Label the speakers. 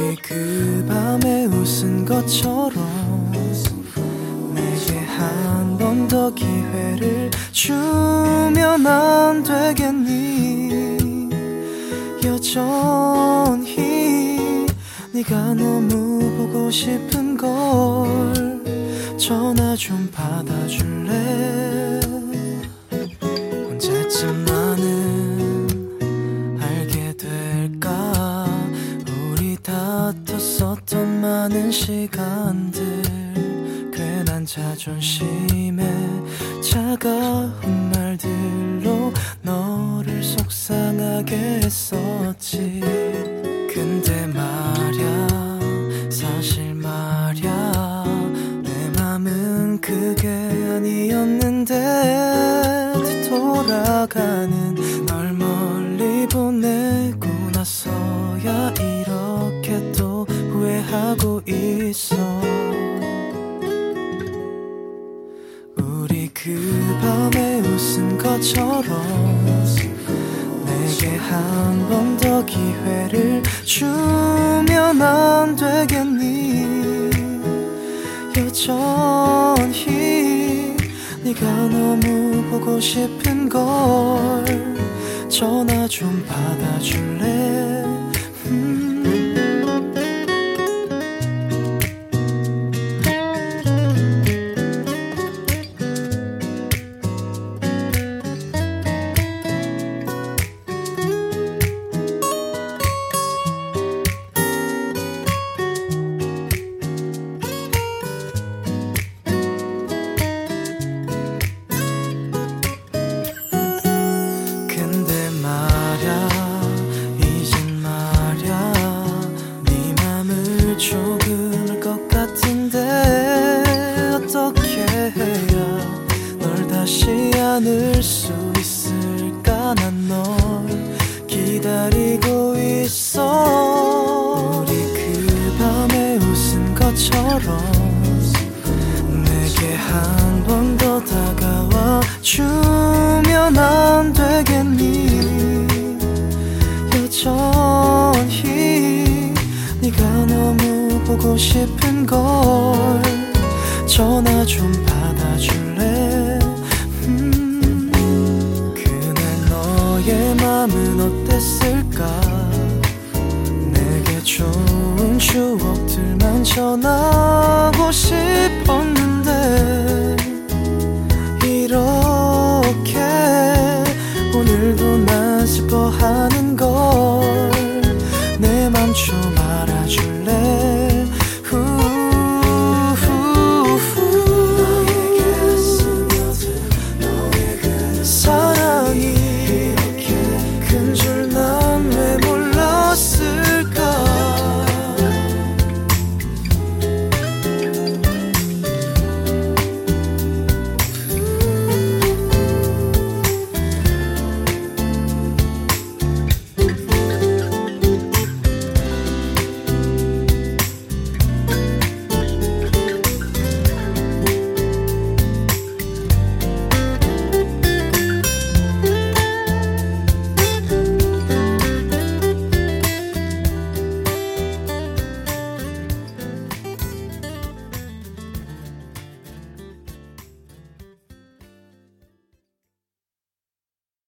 Speaker 1: 그 밤에 웃은 것처럼 내게 한 번 더 기회를 주면 안 되겠니? 여전히 네가 너무 보고 싶은 걸 전화 좀 받아줄래? 언제쯤 나는 알게 될까? 우리 다퉜었던 많은 시간들, 괜한 자존심에 차가운 말들로 너를 속상하게 했었지. 근데 말야, 사실 말야, 내 맘은 그게 아니었는데 뒤돌아가는 널 멀리 보내고 나서야 이렇게 또 후회하고 있어. 우리 그 밤에 웃은 것처럼 내게 한 번 더 기회를 주면 안 되겠니? 여전히 네가 너무 보고 싶은 걸 전화 좀 받아줄래? 않을 수 있을까? 난 널 기다리고 있어. 우리 그 밤에 웃은 것처럼 내게 한 번 더 다가와 주면 안 되겠니? 여전히 네가 너무 보고 싶은 걸 전화 좀 받아줄래? 너의 맘은 어땠을까? 내게 좋은 추억들만 전하고 싶었는데 이렇게 오늘도 난 슬퍼하는 걸 내 맘 좀